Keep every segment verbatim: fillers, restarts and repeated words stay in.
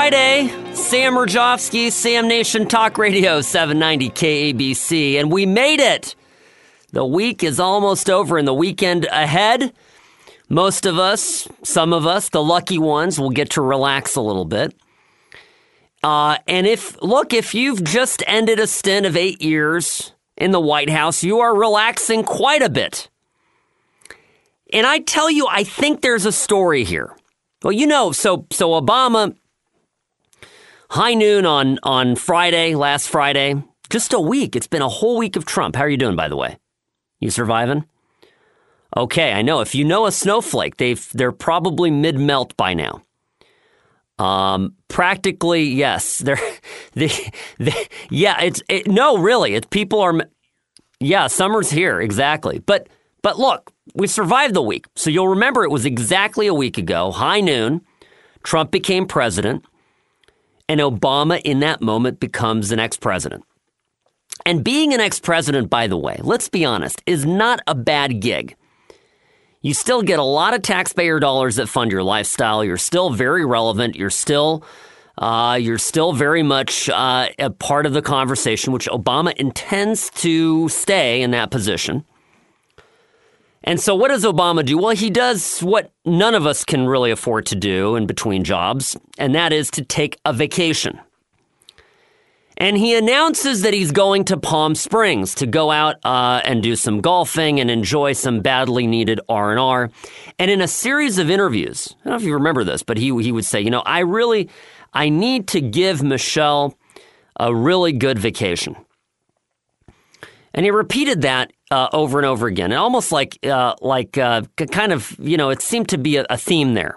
Friday. Sam Rajovsky, Sam Nation Talk Radio, seven ninety K A B C. And we made it. The week is almost over and the weekend ahead. Most of us, some of us, the lucky ones, will get to relax a little bit. Uh, and if, look, if you've just ended a stint of eight years in the White House, you are relaxing quite a bit. And I tell you, I think there's a story here. Well, you know, so so Obama, high noon on, on Friday, last Friday, just a week. It's been a whole week of Trump. How are you doing, by the way? You surviving? Okay, I know. If you know a snowflake, they've they're probably mid-melt by now. Um, practically, yes. They're, they, they, yeah, it's, it, no, really, it's, people are, yeah, summer's here, exactly. But, but look, we survived the week. So you'll remember it was exactly a week ago, high noon, Trump became president, and Obama in that moment becomes an ex-president. And being an ex-president, by the way, let's be honest, is not a bad gig. You still get a lot of taxpayer dollars that fund your lifestyle. You're still very relevant. You're still, uh, you're still very much uh, a part of the conversation, which Obama intends to stay in that position. And so what does Obama do? Well, he does what none of us can really afford to do in between jobs, and that is to take a vacation. And he announces that he's going to Palm Springs to go out uh, and do some golfing and enjoy some badly needed R and R. And in a series of interviews, I don't know if you remember this, but he he would say, you know, I really, I need to give Michelle a really good vacation. And he repeated that uh, over and over again, and almost like, uh, like uh, kind of, you know, it seemed to be a, a theme there.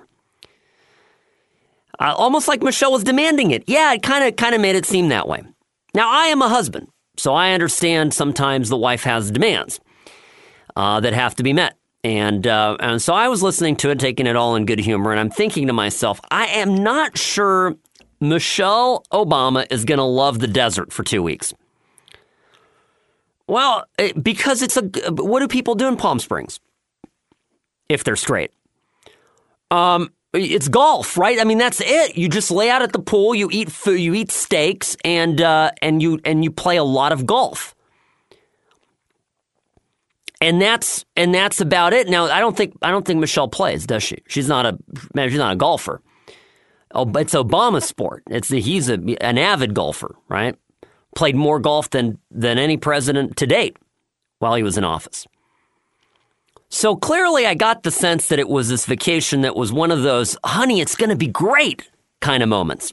Uh, almost like Michelle was demanding it. Yeah, it kind of kind of made it seem that way. Now, I am a husband, so I understand sometimes the wife has demands uh, that have to be met. And, uh, and so I was listening to it, taking it all in good humor, and I'm thinking to myself, I am not sure Michelle Obama is going to love the desert for two weeks. Well, it, because it's a, what do people do in Palm Springs? If they're straight. Um... It's golf, right? I mean, that's it. You just lay out at the pool, you eat food, you eat steaks, and uh, and you and you play a lot of golf. And that's and that's about it. Now, I don't think I don't think Michelle plays, does she? She's not a she's not a golfer. Oh, it's Obama's sport. It's he's a, an avid golfer, right? Played more golf than than any president to date while he was in office. So clearly I got the sense that it was this vacation that was one of those, honey, it's going to be great kind of moments.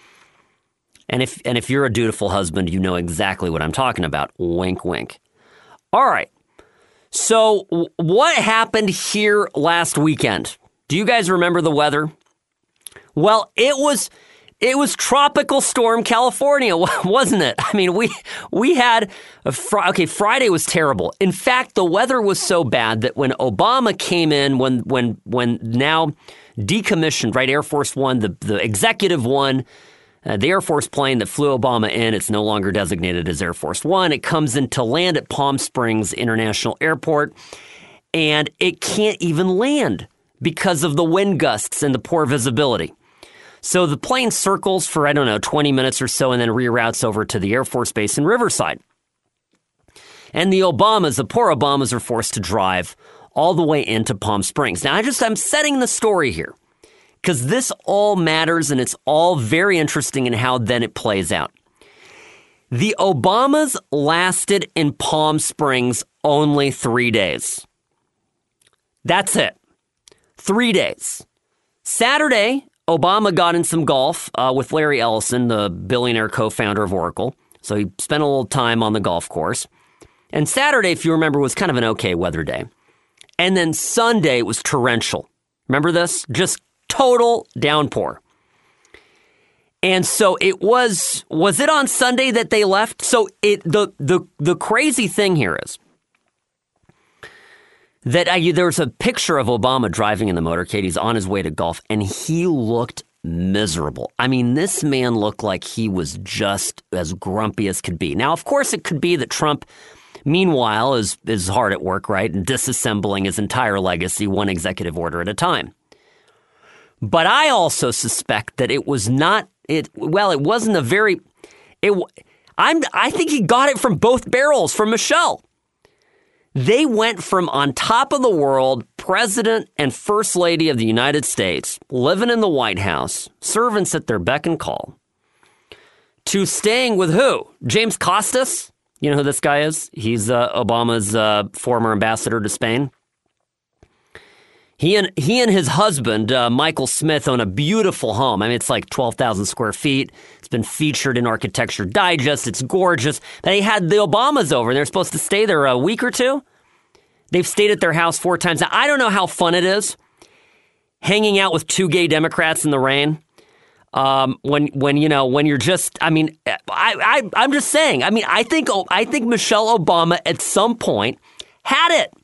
And if and if you're a dutiful husband, you know exactly what I'm talking about. Wink, wink. All right. So w- what happened here last weekend? Do you guys remember the weather? Well, it was... It was Tropical Storm California, wasn't it? I mean, we we had a fr- okay. Friday was terrible. In fact, the weather was so bad that when Obama came in, when when when now decommissioned, right, Air Force One, the the executive one, uh, the Air Force plane that flew Obama in, it's no longer designated as Air Force One. It comes in to land at Palm Springs International Airport, and it can't even land because of the wind gusts and the poor visibility. So the plane circles for, I don't know, twenty minutes or so and then reroutes over to the Air Force Base in Riverside. And the Obamas, the poor Obamas, are forced to drive all the way into Palm Springs. Now, I just, I'm setting the story here because this all matters and it's all very interesting in how then it plays out. The Obamas lasted in Palm Springs only three days. That's it. Three days. Saturday, Obama got in some golf uh, with Larry Ellison, the billionaire co-founder of Oracle. So he spent a little time on the golf course. And Saturday, if you remember, was kind of an okay weather day. And then Sunday was torrential. Remember this? Just total downpour. And so it was, was it on Sunday that they left? So it the the the crazy thing here is that I, there was a picture of Obama driving in the motorcade. He's on his way to golf, and he looked miserable. I mean, this man looked like he was just as grumpy as could be. Now, of course, it could be that Trump, meanwhile, is, is hard at work, right, and disassembling his entire legacy one executive order at a time. But I also suspect that it was not It well, it wasn't a very. It I'm I think he got it from both barrels from Michelle. They went from on top of the world, president and first lady of the United States, living in the White House, servants at their beck and call, to staying with who? James Costas? You know who this guy is? He's uh, Obama's uh, former ambassador to Spain. He and he and his husband, uh, Michael Smith, own a beautiful home. I mean, it's like twelve thousand square feet. It's been featured in Architecture Digest. It's gorgeous. They had the Obamas over, and they're supposed to stay there a week or two. They've stayed at their house four times. Now, I don't know how fun it is hanging out with two gay Democrats in the rain. Um, when when you know when you're just, I mean, I, I I'm just saying. I mean, I think I think Michelle Obama at some point had it.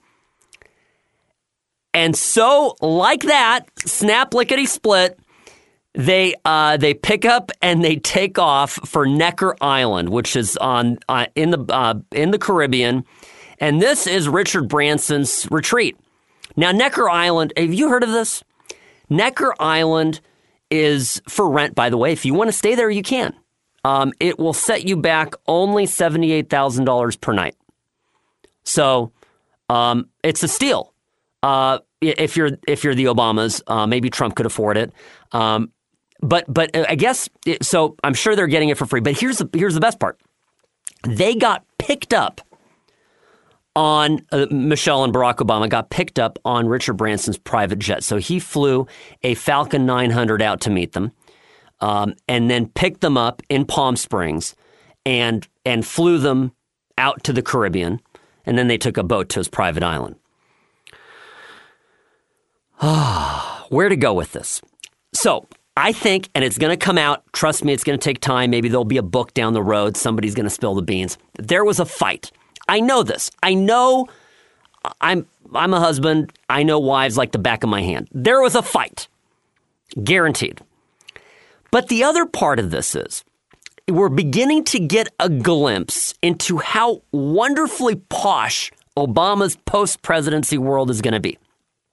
And so, like that, snap, lickety, split, they uh, they pick up and they take off for Necker Island, which is on uh, in the uh, in the Caribbean, and this is Richard Branson's retreat. Now, Necker Island, have you heard of this? Necker Island is for rent, by the way. If you want to stay there, you can. Um, it will set you back only seventy-eight thousand dollars per night. So um, it's a steal. Uh, if you're if you're the Obamas, uh, maybe Trump could afford it. Um, but but I guess it, so. I'm sure they're getting it for free. But here's the here's the best part: they got picked up on uh, Michelle and Barack Obama got picked up on Richard Branson's private jet. So he flew a Falcon nine hundred out to meet them, um, and then picked them up in Palm Springs, and and flew them out to the Caribbean, and then they took a boat to his private island. Where to go with this? So I think, and it's going to come out, trust me, it's going to take time. Maybe there'll be a book down the road. Somebody's going to spill the beans. There was a fight. I know this. I know I'm I'm a husband. I know wives like the back of my hand. There was a fight. Guaranteed. But the other part of this is we're beginning to get a glimpse into how wonderfully posh Obama's post-presidency world is going to be.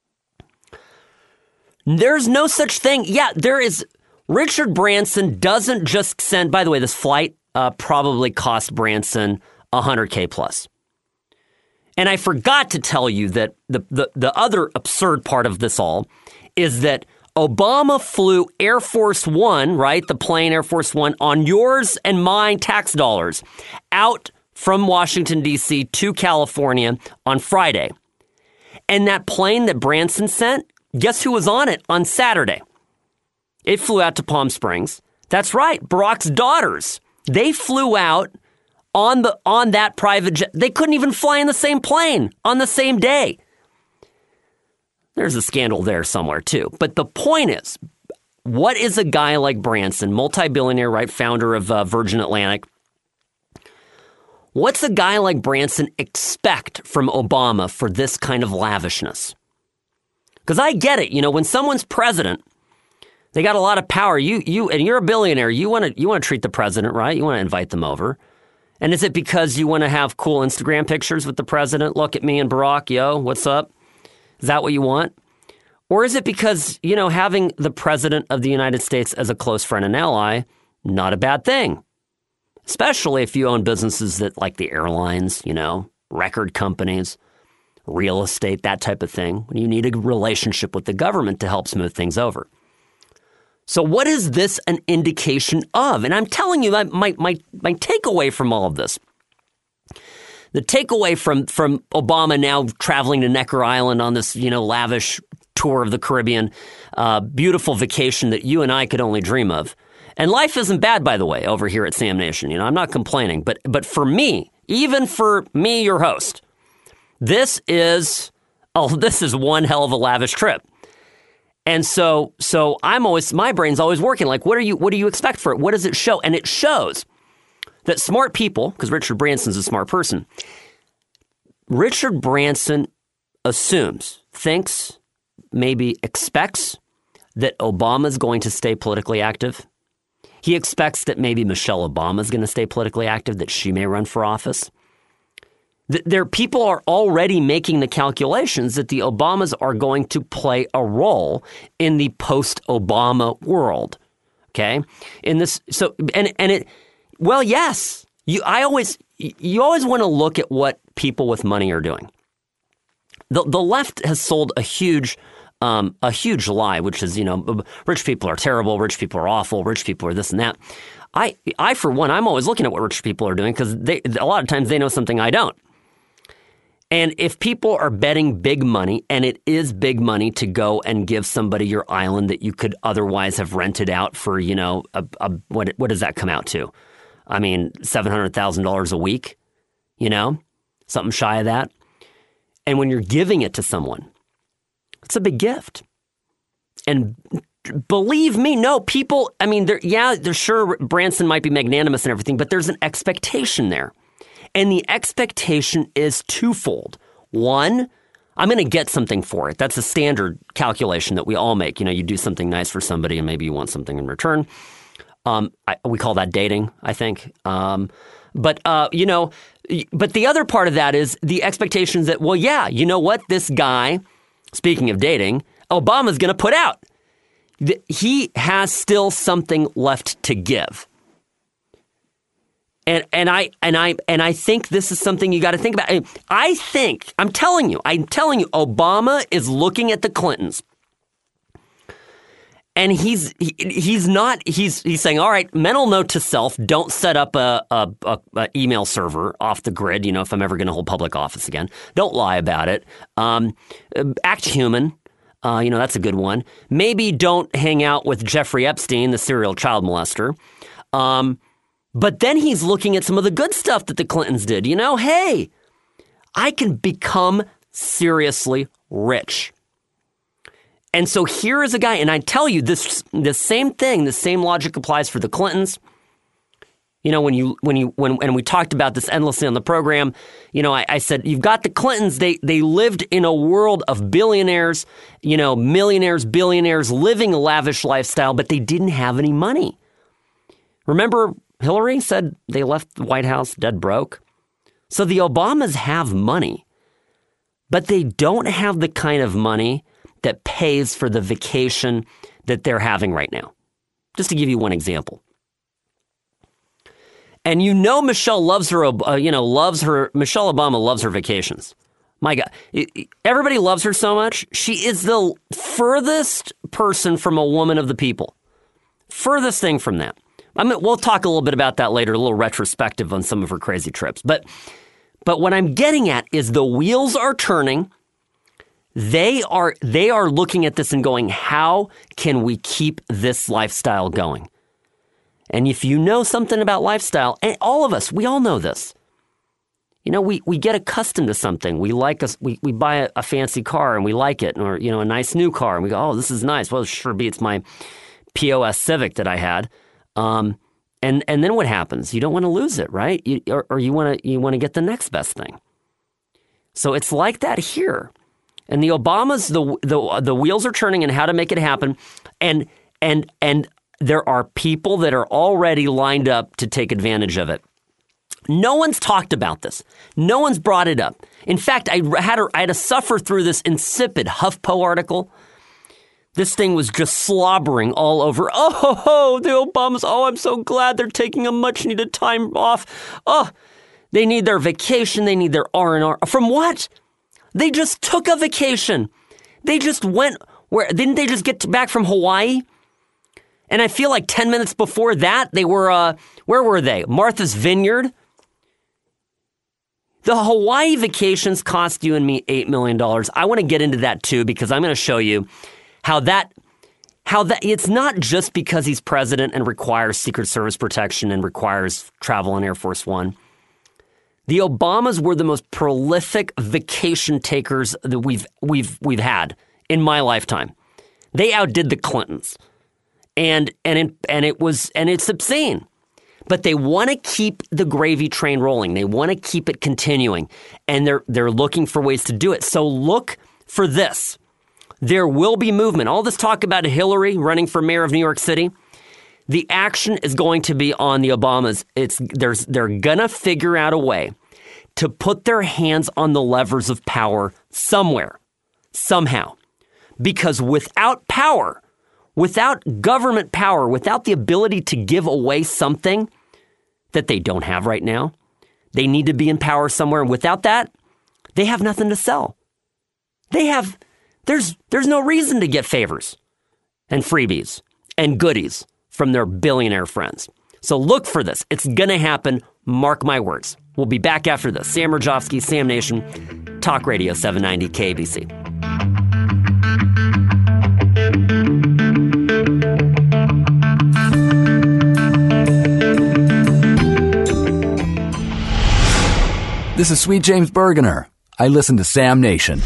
There's no such thing. Yeah, there is. Richard Branson doesn't just send, by the way, this flight uh, probably cost Branson one hundred K plus. And I forgot to tell you that the, the, the other absurd part of this all is that Obama flew Air Force One, right, the plane Air Force One, on yours and mine tax dollars out from Washington, D C to California on Friday. And that plane that Branson sent, guess who was on it on Saturday? It flew out to Palm Springs. That's right. Barack's daughters. They flew out on the on that private jet. They couldn't even fly in the same plane on the same day. There's a scandal there somewhere, too. But the point is, what is a guy like Branson, multi-billionaire, right, founder of uh, Virgin Atlantic, what's a guy like Branson expect from Obama for this kind of lavishness? Because I get it, you know, when someone's president, they got a lot of power. You, you, and you're a billionaire. You want to, you want to treat the president right. You want to invite them over. And is it because you want to have cool Instagram pictures with the president? Look at me and Barack, yo, what's up? Is that what you want? Or is it because, you know, having the president of the United States as a close friend and ally, not a bad thing, especially if you own businesses that like the airlines, you know, record companies, real estate, that type of thing, when you need a relationship with the government to help smooth things over. So what is this an indication of? And I'm telling you, my my my, my takeaway from all of this, the takeaway from, from Obama now traveling to Necker Island on this, you know, lavish tour of the Caribbean, uh, beautiful vacation that you and I could only dream of. And life isn't bad, by the way, over here at Sam Nation. You know, I'm not complaining. But but for me, even for me, your host, This is oh, this is one hell of a lavish trip. And so so I'm always my brain's always working like what are you what do you expect for it? What does it show? And it shows that smart people, because Richard Branson's a smart person, Richard Branson assumes, thinks, maybe expects that Obama's going to stay politically active. He expects that maybe Michelle Obama's going to stay politically active, that she may run for office. There, people are already making the calculations that the Obamas are going to play a role in the post-Obama world. Okay, in this, so and and it, well, yes, you. I always, you always want to look at what people with money are doing. The the left has sold a huge, um, a huge lie, which is, you know, rich people are terrible, rich people are awful, rich people are this and that. I, I for one, I'm always looking at what rich people are doing because they a lot of times they know something I don't. And if people are betting big money, and it is big money to go and give somebody your island that you could otherwise have rented out for, you know, a, a, what what does that come out to? I mean, seven hundred thousand dollars a week, you know, something shy of that. And when you're giving it to someone, it's a big gift. And believe me, no, people, I mean, they're, yeah, they're sure Branson might be magnanimous and everything, but there's an expectation there. And the expectation is twofold. One, I'm going to get something for it. That's a standard calculation that we all make. You know, you do something nice for somebody and maybe you want something in return. Um, I, we call that dating, I think. Um, but, uh, you know, but the other part of that is the expectations that, well, yeah, you know what? This guy, speaking of dating, Obama's going to put out. He has still something left to give. And and I and I and I think this is something you got to think about. I think, I'm telling you, I'm telling you, Obama is looking at the Clintons. And he's he, he's not he's he's saying, all right, mental note to self, don't set up a, a, a, a email server off the grid, you know, if I'm ever going to hold public office again. Don't lie about it. Um, act human. Uh, you know, that's a good one. Maybe don't hang out with Jeffrey Epstein, the serial child molester. Um But then he's looking at some of the good stuff that the Clintons did. You know, hey, I can become seriously rich. And so here is a guy, and I tell you, this the same thing, the same logic applies for the Clintons. You know, when you when you when and we talked about this endlessly on the program, you know, I, I said you've got the Clintons. They they lived in a world of billionaires, you know, millionaires, billionaires, living a lavish lifestyle, but they didn't have any money. Remember, Hillary said they left the White House dead broke. So the Obamas have money, but they don't have the kind of money that pays for the vacation that they're having right now. Just to give you one example. And you know Michelle loves her, uh, you know, loves her, Michelle Obama loves her vacations. My God, everybody loves her so much. She is the furthest person from a woman of the people. Furthest thing from that. I mean, we'll talk a little bit about that later, a little retrospective on some of her crazy trips. But but what I'm getting at is the wheels are turning. They are they are looking at this and going, how can we keep this lifestyle going? And if you know something about lifestyle, and all of us, we all know this. You know, we, we get accustomed to something. We like us. We, we buy a, a fancy car and we like it, or, you know, a nice new car. And we go, oh, this is nice. Well, it sure beats my P O S Civic that I had. Um, and, and then what happens? You don't want to lose it, right? You, or, or you want to, you want to get the next best thing. So it's like that here. And the Obamas, the, the, the wheels are turning and how to make it happen. And, and, and there are people that are already lined up to take advantage of it. No one's talked about this. No one's brought it up. In fact, I had to, I had to suffer through this insipid HuffPo article. This thing was just slobbering all over. Oh, the Obamas. Oh, I'm so glad they're taking a much needed time off. Oh, they need their vacation. They need their R and R. From what? They just took a vacation. They just went where? Didn't they just get back from Hawaii? And I feel like ten minutes before that, they were, uh, where were they? Martha's Vineyard. The Hawaii vacations cost you and me eight million dollars. I want to get into that too, because I'm going to show you how that, how that, it's not just because he's president and requires Secret Service protection and requires travel on Air Force One. The Obamas were the most prolific vacation takers that we've, we've, we've had in my lifetime. They outdid the Clintons. And, and, it, and it was, and it's obscene. But they want to keep the gravy train rolling. They want to keep it continuing. And they're, they're looking for ways to do it. So look for this. There will be movement. All this talk about Hillary running for mayor of New York City, the action is going to be on the Obamas. It's there's they're gonna figure out a way to put their hands on the levers of power somewhere, somehow. Because without power, without government power, without the ability to give away something that they don't have right now. They need to be in power somewhere. And without that, they have nothing to sell. They have, there's, there's no reason to get favors and freebies and goodies from their billionaire friends. So look for this. It's going to happen. Mark my words. We'll be back after this. Sam Mirejovsky, Sam Nation, Talk Radio seven ninety K B C. This is Sweet James Bergener. I listen to Sam Nation.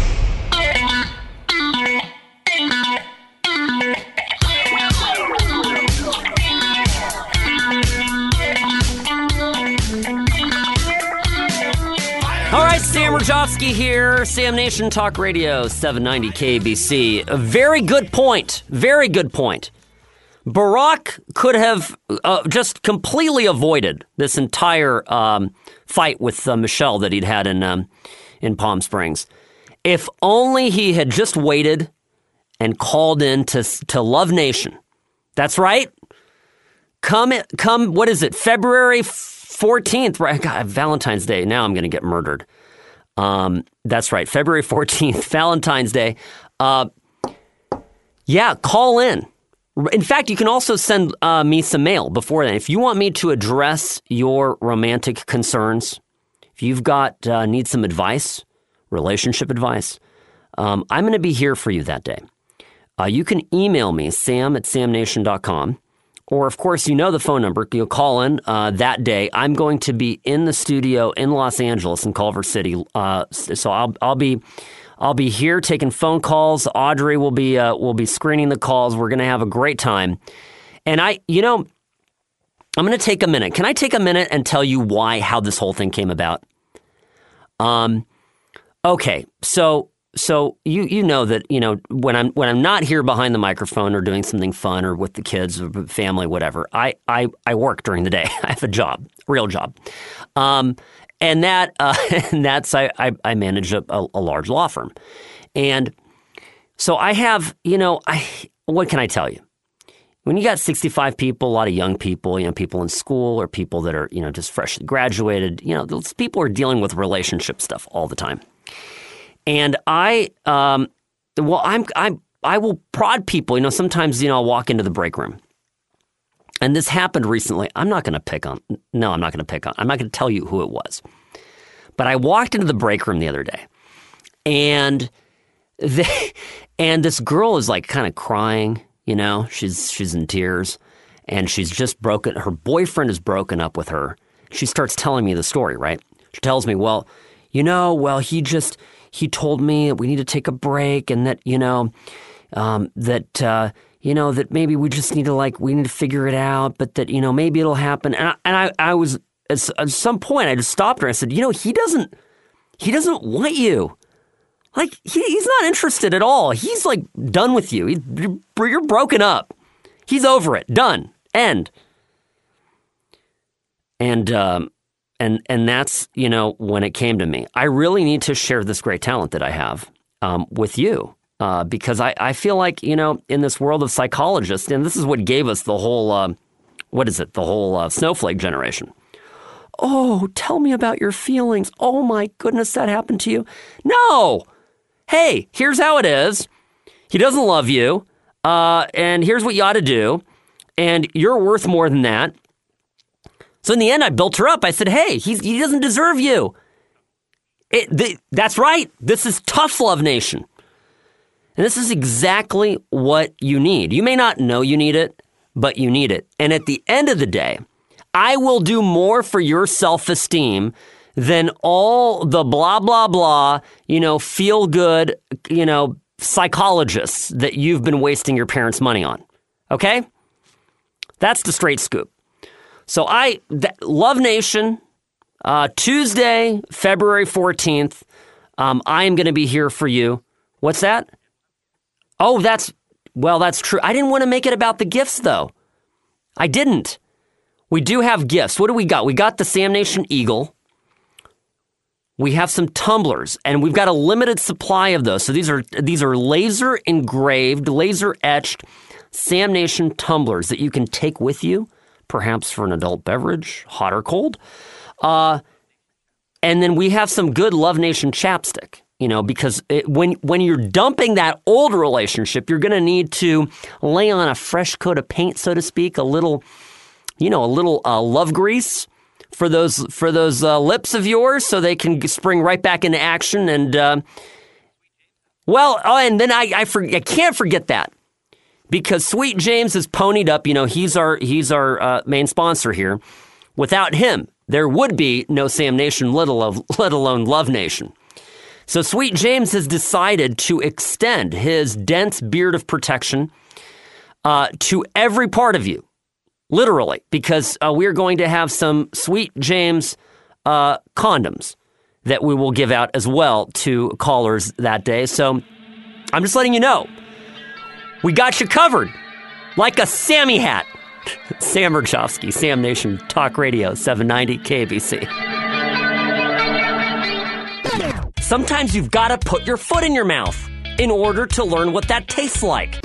All right, Sam Mirejovsky here, Sam Nation Talk Radio seven ninety K B C. A very good point. Very good point. Barack could have uh, just completely avoided this entire um, fight with uh, Michelle that he'd had in um, in Palm Springs. If only he had just waited and called in to to Love Nation. That's right. Come, come. What is it? February fourteenth, right? God, Valentine's Day. Now I'm going to get murdered. Um, that's right. February fourteenth, Valentine's Day. Uh, yeah, call in. In fact, you can also send uh, me some mail before then. If you want me to address your romantic concerns, if you've got uh, need some advice, relationship advice, um, I'm going to be here for you that day. Uh, you can email me, sam at sam nation dot com. Or, of course, you know the phone number. You'll call in uh, that day. I'm going to be in the studio in Los Angeles, in Culver City. Uh, so I'll I'll be I'll be here taking phone calls. Audrey will be uh, will be screening the calls. We're going to have a great time. And I, you know, I'm going to take a minute. Can I take a minute and tell you why, how this whole thing came about? Um, okay, so. So you you know that, you know, when I'm when I'm not here behind the microphone or doing something fun or with the kids or family, whatever, I I, I work during the day. I have a job, real job, um, and that uh, and that's I I, I manage a, a, a large law firm, and so I have, you know, I what can I tell you? When you got sixty-five people, a lot of young people, you know, people in school or people that are, you know, just freshly graduated, you know, those people are dealing with relationship stuff all the time. And I, um, well, I'm, I'm, I will prod people. You know, sometimes, you know, I'll walk into the break room, and this happened recently. I'm not going to pick on. No, I'm not going to pick on. I'm not going to tell you who it was. But I walked into the break room the other day, and they, and this girl is like kind of crying. You know, she's she's in tears, and she's just broken. Her boyfriend is broken up with her. She starts telling me the story. Right? She tells me, well, you know, well, he just. He told me that we need to take a break and that, you know, um, that, uh, you know, that maybe we just need to, like, we need to figure it out, but that, you know, maybe it'll happen. And I, and I, I was, at, at some point, I just stopped her. I said, you know, he doesn't, he doesn't want you. Like, he, he's not interested at all. He's, like, done with you. He, you're, you're broken up. He's over it. Done. End. And, um, And and that's, you know, when it came to me. I really need to share this great talent that I have um, with you uh, because I, I feel like, you know, in this world of psychologists, and this is what gave us the whole, uh, what is it, the whole uh, snowflake generation. Oh, tell me about your feelings. Oh, my goodness, that happened to you. No. Hey, here's how it is. He doesn't love you, uh, and here's what you ought to do, and you're worth more than that. So in the end, I built her up. I said, hey, he's, he doesn't deserve you. It, the, that's right. This is tough love nation. And this is exactly what you need. You may not know you need it, but you need it. And at the end of the day, I will do more for your self-esteem than all the blah, blah, blah, you know, feel good, you know, psychologists that you've been wasting your parents' money on. Okay? That's the straight scoop. So I, th- Love Nation, uh, Tuesday, February fourteenth, um, I am going to be here for you. What's that? Oh, that's, well, that's true. I didn't want to make it about the gifts, though. I didn't. We do have gifts. What do we got? We got the Sam Nation Eagle. We have some tumblers, and we've got a limited supply of those. So these are these are laser engraved, laser etched Sam Nation tumblers that you can take with you, perhaps for an adult beverage, hot or cold. Uh, and then we have some good Love Nation chapstick, you know, because it, when when you're dumping that old relationship, you're going to need to lay on a fresh coat of paint, so to speak, a little, you know, a little uh, love grease for those for those uh, lips of yours, so they can spring right back into action. And uh, well, oh, and then I I, for, I can't forget that. Because Sweet James is ponied up, you know, he's our he's our uh, main sponsor here. Without him, there would be no Sam Nation, let alone, let alone Love Nation. So Sweet James has decided to extend his dense beard of protection uh, to every part of you, literally, because uh, we're going to have some Sweet James uh, condoms that we will give out as well to callers that day. So I'm just letting you know. We got you covered, like a Sammy hat. Sam Rajovsky, Sam Nation Talk Radio, seven ninety K B C. Sometimes you've got to put your foot in your mouth in order to learn what that tastes like.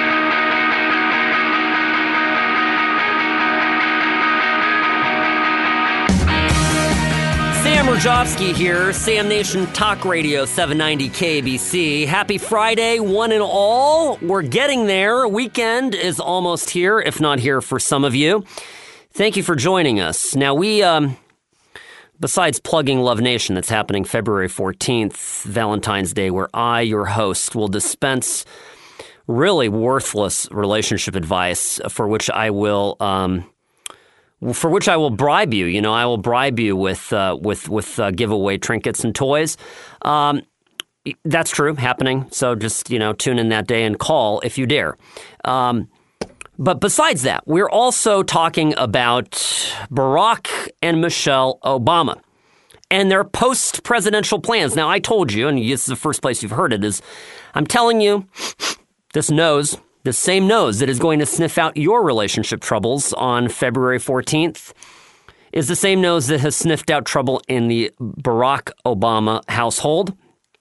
Sam Rajovsky here, Sam Nation Talk Radio, seven ninety K B C. Happy Friday, one and all. We're getting there. Weekend is almost here, if not here for some of you. Thank you for joining us. Now, we, um, besides plugging Love Nation, that's happening February fourteenth, Valentine's Day, where I, your host, will dispense really worthless relationship advice for which I will... Um, For which I will bribe you. You know, I will bribe you with uh, with with uh, giveaway trinkets and toys. Um, that's true, happening. So just, you know, tune in that day and call if you dare. Um, but besides that, we're also talking about Barack and Michelle Obama and their post-presidential plans. Now, I told you, and this is the first place you've heard it, is I'm telling you, this nose... The same nose that is going to sniff out your relationship troubles on February fourteenth is the same nose that has sniffed out trouble in the Barack Obama household.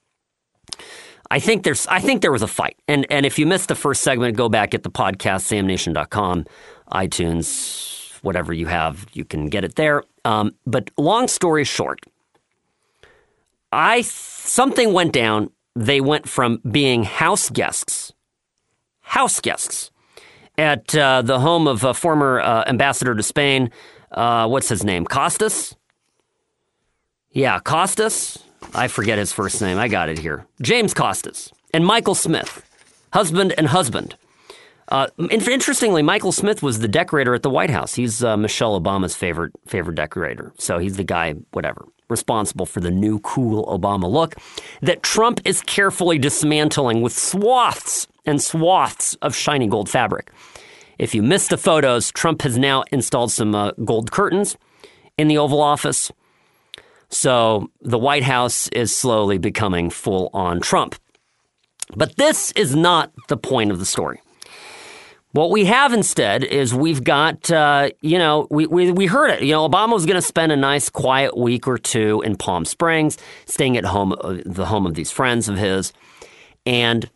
I think there's, I think there was a fight. And and if you missed the first segment, go back at the podcast, sam nation dot com, iTunes, whatever you have, you can get it there. Um, but long story short, I something went down. They went from being house guests House guests at uh, the home of a former uh, ambassador to Spain. Uh, what's his name? Costas? Yeah, Costas. I forget his first name. I got it here. James Costas and Michael Smith, husband and husband. Uh, interestingly, Michael Smith was the decorator at the White House. He's uh, Michelle Obama's favorite favorite decorator. So he's the guy, whatever, responsible for the new cool Obama look that Trump is carefully dismantling with swaths and swaths of shiny gold fabric. If you missed the photos, Trump has now installed some uh, gold curtains in the Oval Office. So the White House is slowly becoming full-on Trump. But this is not the point of the story. What we have instead is we've got, uh, you know, we, we, we heard it. You know, Obama was going to spend a nice quiet week or two in Palm Springs, staying at home, uh, the home of these friends of his. And,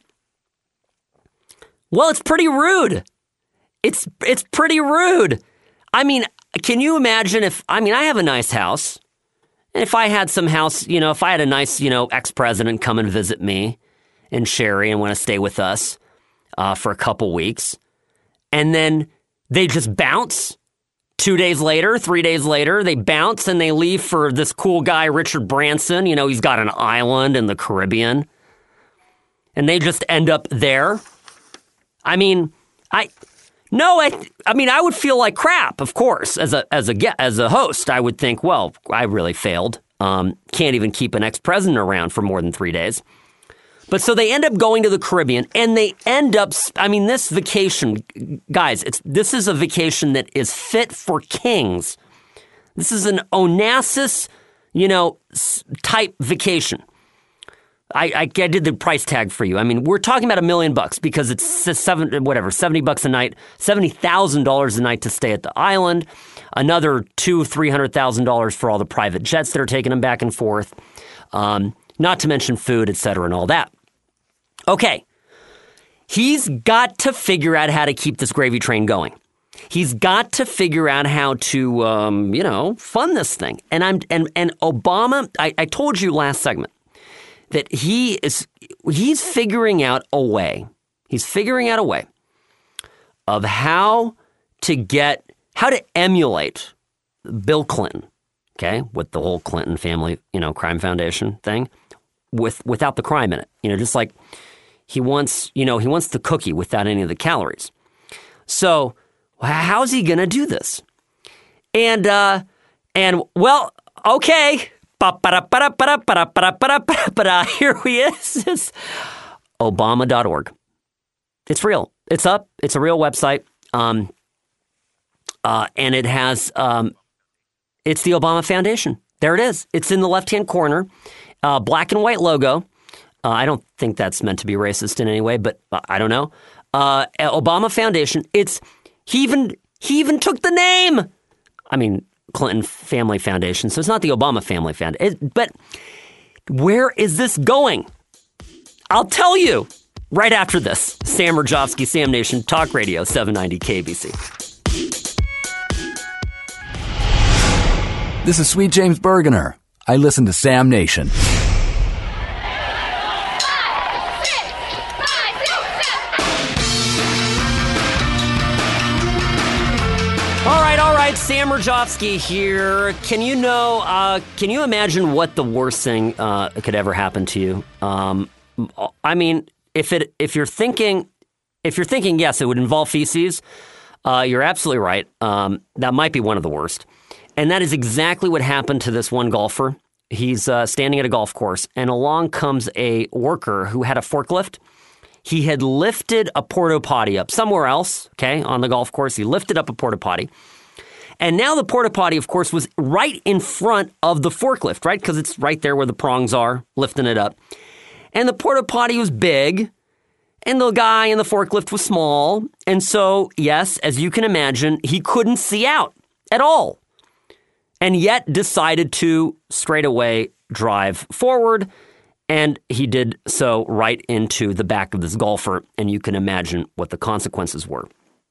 well, it's pretty rude. It's it's pretty rude. I mean, can you imagine if, I mean, I have a nice house. And if I had some house, you know, if I had a nice, you know, ex-president come and visit me and Sherry and want to stay with us uh, for a couple weeks, and then they just bounce two days later, three days later, they bounce and they leave for this cool guy, Richard Branson. You know, he's got an island in the Caribbean. And they just end up there. I mean, I... No, I, I mean, I would feel like crap, of course, as a as a as a host. I would think, well, I really failed. Um, can't even keep an ex-president around for more than three days. But so they end up going to the Caribbean, and they end up. I mean, this vacation, guys, it's this is a vacation that is fit for kings. This is an Onassis, you know, type vacation. I, I, I did the price tag for you. I mean, we're talking about a million bucks because it's seven, whatever, seventy bucks a night, seventy thousand dollars a night to stay at the island. Another two, three hundred thousand dollars for all the private jets that are taking them back and forth. Um, not to mention food, et cetera, and all that. Okay, He's got to figure out how to keep this gravy train going. He's got to figure out how to, um, you know, fund this thing. And I'm and and Obama, I, I told you last segment that he is he's figuring out a way. He's figuring out a way of how to get how to emulate Bill Clinton, okay, with the whole Clinton family, you know, crime foundation thing, with without the crime in it. You know, just like he wants, you know, he wants the cookie without any of the calories. So how's he going to do this? And, uh, and well, okay. Here he is. It's Obama dot org. It's real. It's up. It's a real website. Um, uh, and it has, um, it's the Obama Foundation. There it is. It's in the left-hand corner. Uh, black and white logo. Uh, I don't think that's meant to be racist in any way, but uh, I don't know. Uh, Obama Foundation. It's, He even he even took the name. I mean, Clinton Family Foundation. So it's not the Obama Family Foundation. It, but where is this going? I'll tell you right after this. Sam Rajovsky, Sam Nation, Talk Radio, seven ninety K B C. This is Sweet James Bergener. I listen to Sam Nation. Sam Rajovsky here. Can you know, uh, can you imagine what the worst thing uh, could ever happen to you? Um, I mean, if it, if you're thinking, if you're thinking, yes, it would involve feces, uh, you're absolutely right. Um, that might be one of the worst. And that is exactly what happened to this one golfer. He's uh, standing at a golf course, and along comes a worker who had a forklift. He had lifted a porta potty up somewhere else, okay, on the golf course. He lifted up a porta potty. And now the porta potty, of course, was right in front of the forklift, right? Because it's right there where the prongs are, lifting it up. And the porta potty was big, and the guy in the forklift was small. And so, yes, as you can imagine, he couldn't see out at all. And yet decided to straight away drive forward. And he did so right into the back of this golfer. And you can imagine what the consequences were.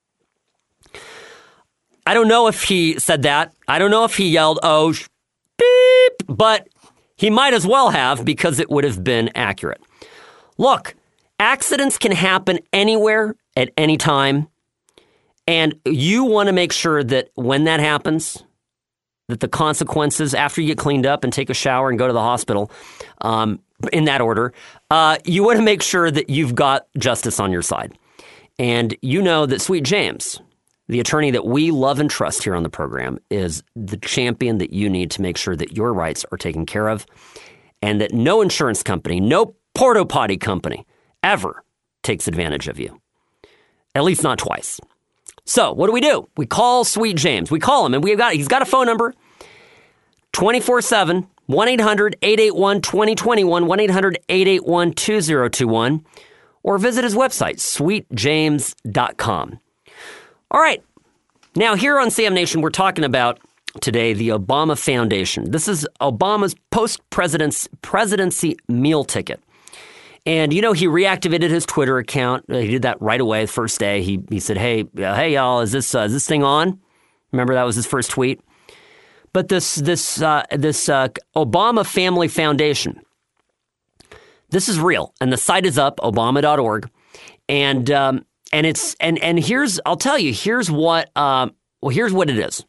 I don't know if he said that. I don't know if he yelled, oh, sh- beep, but he might as well have, because it would have been accurate. Look, accidents can happen anywhere at any time. And you want to make sure that when that happens, that the consequences, after you get cleaned up and take a shower and go to the hospital, um, in that order, uh, you want to make sure that you've got justice on your side. And you know that Sweet James, the attorney that we love and trust here on the program, is the champion that you need to make sure that your rights are taken care of, and that no insurance company, no porta potty company ever takes advantage of you. At least not twice. So what do we do? We call Sweet James. We call him, and we've got he's got a phone number, twenty-four seven, one eight hundred, eight eight one, two zero two one, one eight hundred, eight eight one, two zero two one, or visit his website, sweet james dot com. All right. Now, here on Sam Nation, we're talking about today the Obama Foundation. This is Obama's post-presidency meal ticket. And, you know, he reactivated his Twitter account. He did that right away the first day. He he said, hey, uh, hey, y'all, is this uh, is this thing on? Remember, that was his first tweet. But this this uh, this uh, Obama Family Foundation, this is real. And the site is up, obama dot org. And um, and it's and and here's I'll tell you, here's what um, well, here's what it is.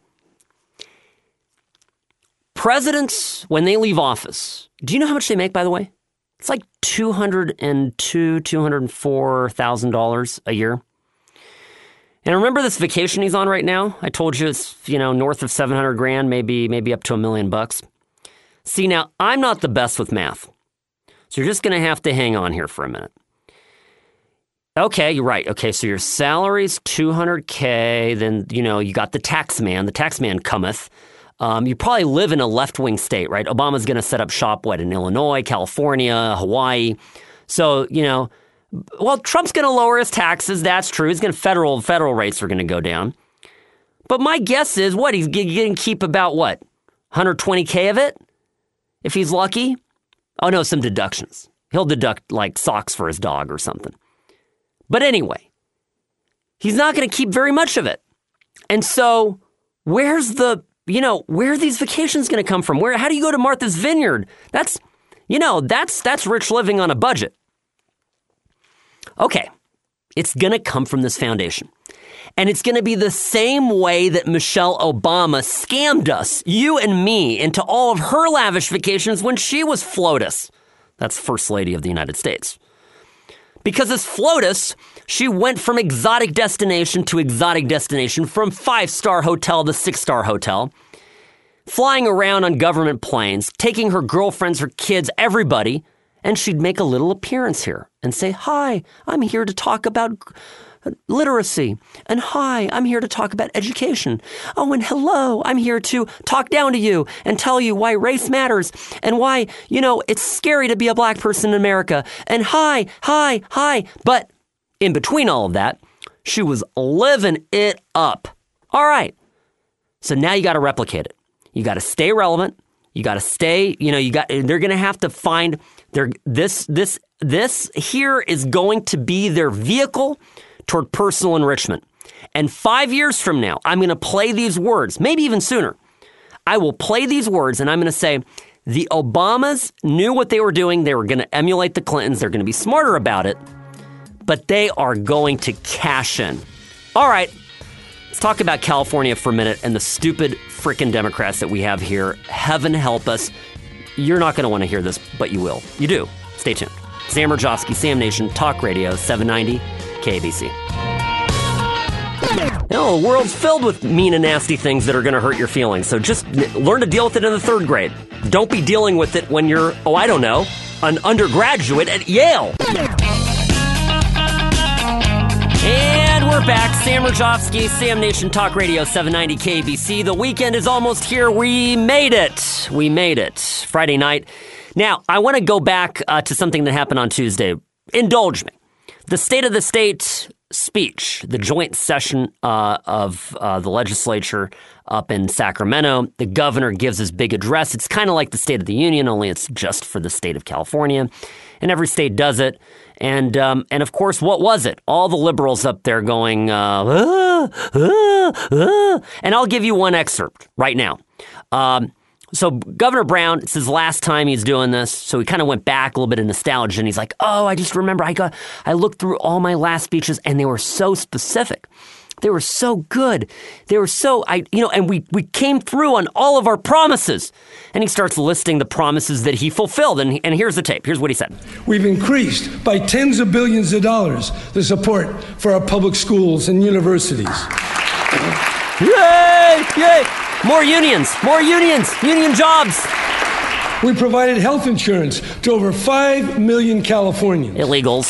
Presidents, when they leave office, do you know how much they make, by the way? It's like two hundred two, two hundred four thousand dollars a year. And remember this vacation he's on right now? I told you it's, you know, north of seven hundred grand, maybe maybe up to a million bucks. See, now, I'm not the best with math. So you're just going to have to hang on here for a minute. Okay, you're right. Okay, so your salary's two hundred K, then, you know, you got the tax man. The tax man cometh. Um, you probably live in a left-wing state, right? Obama's going to set up shop, what, in Illinois, California, Hawaii. So, you know, well, Trump's going to lower his taxes. That's true. He's going to federal federal rates are going to go down. But my guess is, what, he's going to keep about, what, one hundred twenty K of it? If he's lucky? Oh, no, some deductions. He'll deduct, like, socks for his dog or something. But anyway, he's not going to keep very much of it. And so where's the, you know, where are these vacations going to come from? Where, how do you go to Martha's Vineyard? That's, you know, that's, that's rich living on a budget. Okay. It's going to come from this foundation. And it's going to be the same way that Michelle Obama scammed us, you and me, into all of her lavish vacations when she was FLOTUS. That's First Lady of the United States. Because as FLOTUS, she went from exotic destination to exotic destination, from five-star hotel to six-star hotel, flying around on government planes, taking her girlfriends, her kids, everybody, and she'd make a little appearance here and say, "Hi, I'm here to talk about literacy. And hi, I'm here to talk about education. Oh, and hello, I'm here to talk down to you and tell you why race matters and why, you know, it's scary to be a black person in America. And hi, hi, hi." But in between all of that, she was living it up. All right. So now you got to replicate it. You got to stay relevant. You got to stay, you know, you got, they're going to have to find their, this, this, this here is going to be their vehicle toward personal enrichment. And five years from now, I'm going to play these words, maybe even sooner. I will play these words and I'm going to say, the Obamas knew what they were doing. They were going to emulate the Clintons. They're going to be smarter about it, but they are going to cash in. All right, let's talk about California for a minute and the stupid frickin' Democrats that we have here. Heaven help us. You're not going to want to hear this, but you will. You do. Stay tuned. Sam Rajovsky, Sam Nation, Talk Radio, seven ninety K B C. You know, the world's filled with mean and nasty things that are going to hurt your feelings. So just learn to deal with it in the third grade. Don't be dealing with it when you're, oh, I don't know, an undergraduate at Yale. And we're back. Sam Rajovsky, Sam Nation, Talk Radio, seven ninety K B C. The weekend is almost here. We made it. We made it. Friday night. Now, I want to go back uh, to something that happened on Tuesday. Indulge me. The State of the State speech, the joint session uh, of uh, the legislature up in Sacramento. The governor gives his big address. It's kind of like the State of the Union, only it's just for the state of California. And every state does it. And, um, and of course, what was it? All the liberals up there going, uh, ah, ah, ah. And I'll give you one excerpt right now. Um, So Governor Brown, it's his last time he's doing this, so he kind of went back a little bit of nostalgia, and he's like, oh, I just remember I got, I looked through all my last speeches, and they were so specific. They were so good. They were so, I, you know, and we, we came through on all of our promises. And he starts listing the promises that he fulfilled, and, and here's the tape. Here's what he said. We've increased by tens of billions of dollars the support for our public schools and universities. Yay! Yay! More unions, more unions, union jobs. We provided health insurance to over five million Californians. Illegals.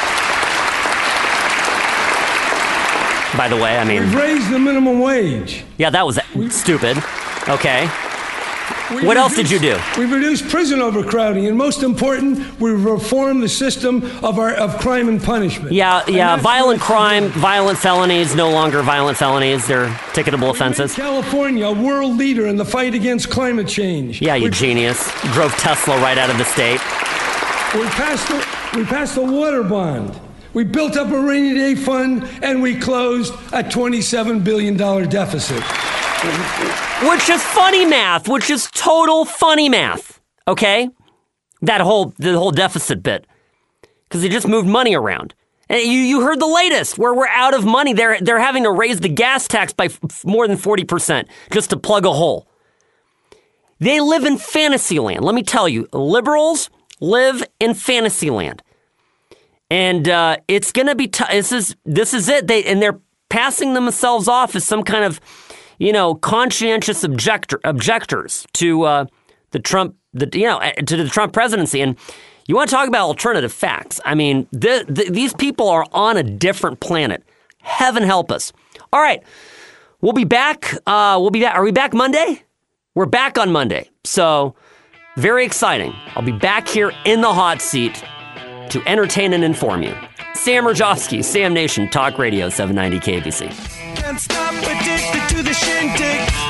By the way, I mean... We've raised the minimum wage. Yeah, that was we've, stupid. Okay. What reduced, else did you do? We've reduced prison overcrowding, and most important, we've reformed the system of our of crime and punishment. Yeah, yeah, violent crime, violent felonies, no longer violent felonies. They're ticketable offenses. California, a world leader in the fight against climate change. Yeah, you we, genius. Drove Tesla right out of the state. We passed the, we passed the water bond. We built up a rainy day fund, and we closed a twenty-seven billion dollars deficit. Which is funny math, which is total funny math, okay? That whole, the whole deficit bit. Because they just moved money around. And you, you heard the latest, where we're out of money. They're, they're having to raise the gas tax by f- more than forty percent just to plug a hole. They live in fantasy land. Let me tell you, liberals live in fantasy land. And uh, it's going to be, t- this is this is it. They And they're passing themselves off as some kind of, you know, conscientious objector, objectors to uh, the Trump, the you know, to the Trump presidency. And you want to talk about alternative facts? I mean, the, the, these people are on a different planet. Heaven help us. All right, we'll be back. Uh, we'll be back. Are we back Monday? We're back on Monday. So very exciting. I'll be back here in the hot seat to entertain and inform you. Sam Rajovsky, Sam Nation, Talk Radio, seven ninety K B C. Can't stop addicted to the shindig.